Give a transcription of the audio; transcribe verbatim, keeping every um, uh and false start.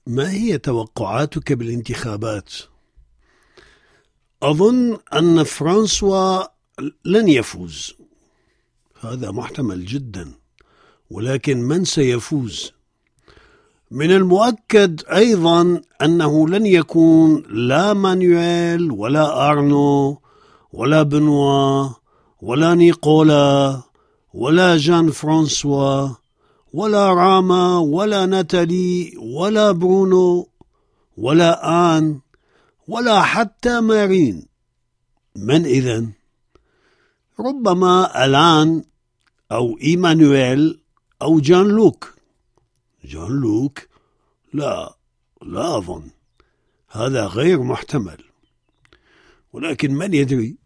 ما هي توقعاتك بالانتخابات؟ أظن أن فرانسوا لن يفوز، هذا محتمل جدا، ولكن من سيفوز؟ من المؤكد أيضا أنه لن يكون لا مانويل ولا أرنو ولا بنوا ولا نيكولا ولا جان فرانسوا ولا راما ولا ناتالي ولا برونو ولا آن ولا حتى مارين. من إذن؟ ربما ألان أو إيمانويل أو جان لوك. جان لوك؟ لا لا أظن، هذا غير محتمل، ولكن من يدري؟